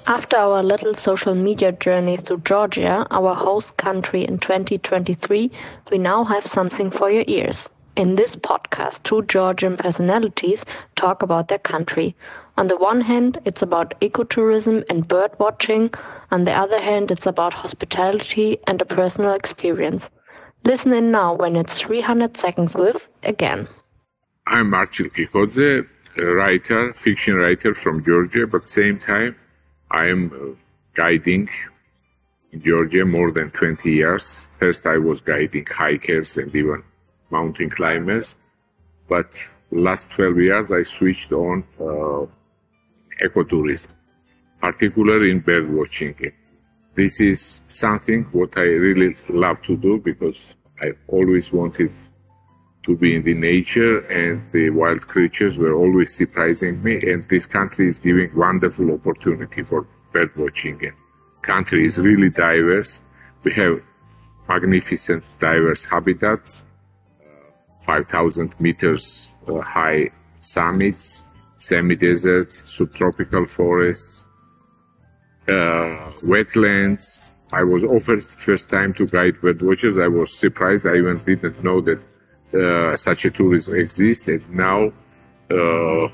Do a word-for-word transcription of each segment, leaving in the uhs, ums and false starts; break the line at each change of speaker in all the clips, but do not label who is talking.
After our little social media journey through Georgia, our host country in twenty twenty-three, we now have something for your ears. In this podcast, two Georgian personalities talk about their country. On the one hand, it's about ecotourism and bird watching. On the other hand, it's about hospitality and a personal experience. Listen in now when it's three hundred seconds with Again.
I'm Marcel Kikodze, a writer, fiction writer from Georgia, but at the same time, I am uh, guiding in Georgia more than twenty years. First, I was guiding hikers and even mountain climbers, but last twelve years, I switched on uh, ecotourism, particularly in bird watching. This is something what I really love to do because I always wanted to be in the nature, and the wild creatures were always surprising me, and this country is giving wonderful opportunity for bird watching. And country is really diverse. We have magnificent diverse habitats, uh, five thousand meters uh, high summits, semi-deserts, subtropical forests, uh, wetlands. I was offered first time to guide bird watchers. I was surprised. I even didn't know that Uh, such a tourism exists, and now uh,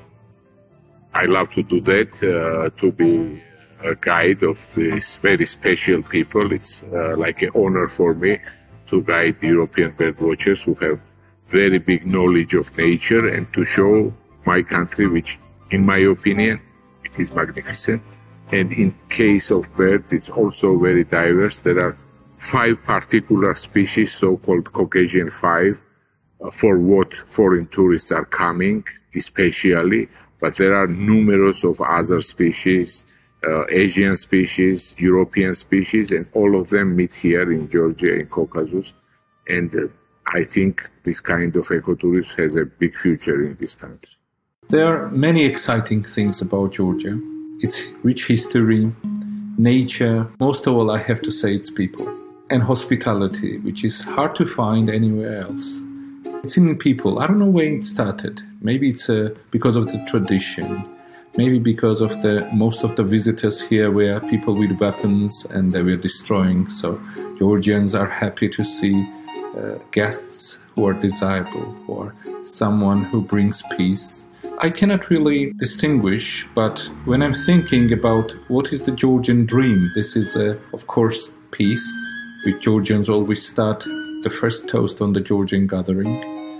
I love to do that, uh, to be a guide of these very special people. It's uh, like an honor for me to guide European bird watchers who have very big knowledge of nature, and to show my country, which in my opinion, it is magnificent. And in case of birds, it's also very diverse. There are five particular species, so-called Caucasian five, for what foreign tourists are coming, especially, but there are numerous of other species, uh, Asian species, European species, and all of them meet here in Georgia, in Caucasus. And uh, I think this kind of ecotourism has a big future in this country.
There are many exciting things about Georgia. Its rich history, nature, most of all, I have to say, its people, and hospitality, which is hard to find anywhere else. It's in people. I don't know where it started. Maybe it's uh, because of the tradition. Maybe because of the most of the visitors here were people with weapons and they were destroying. So Georgians are happy to see uh, guests who are desirable, or someone who brings peace. I cannot really distinguish, but when I'm thinking about what is the Georgian dream, this is, uh, of course, peace, which Georgians always start the first toast on the Georgian gathering.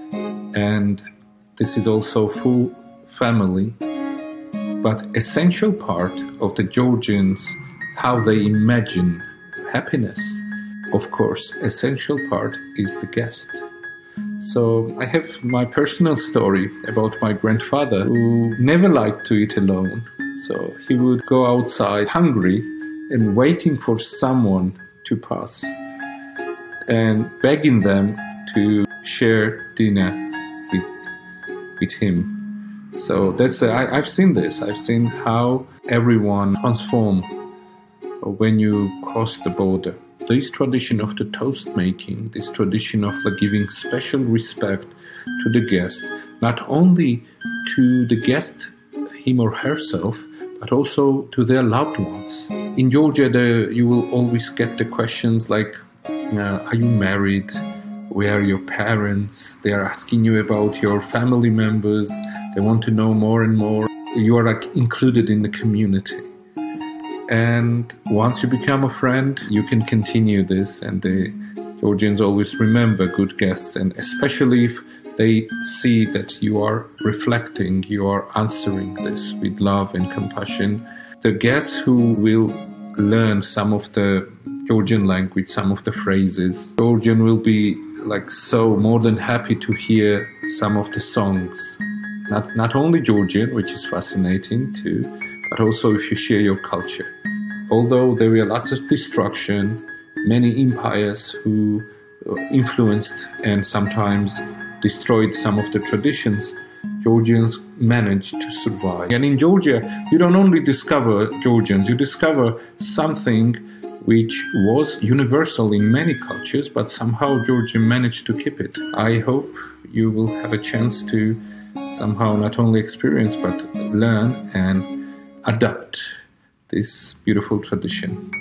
And this is also full family. But essential part of the Georgians, how they imagine happiness, of course, essential part is the guest. So I have my personal story about my grandfather who never liked to eat alone. So he would go outside hungry and waiting for someone to pass, and begging them to share dinner with, with him. So that's uh, I, I've seen this. I've seen how everyone transforms when you cross the border. This tradition of the toast making, this tradition of like, giving special respect to the guest, not only to the guest, him or herself, but also to their loved ones. In Georgia, the, you will always get the questions like, Uh, are you married? Where are your parents? They are asking you about your family members. They want to know more and more. You are like included in the community. And once you become a friend, you can continue this. And the Georgians always remember good guests. And especially if they see that you are reflecting, you are answering this with love and compassion. The guests who will learn some of the Georgian language, some of the phrases, Georgian will be like so more than happy to hear some of the songs. Not not only Georgian, which is fascinating too, but also if you share your culture. Although there were lots of destruction, many empires who influenced and sometimes destroyed some of the traditions, Georgians managed to survive. And in Georgia, you don't only discover Georgians, you discover something which was universal in many cultures, but somehow Georgia managed to keep it. I hope you will have a chance to somehow not only experience, but learn and adapt this beautiful tradition.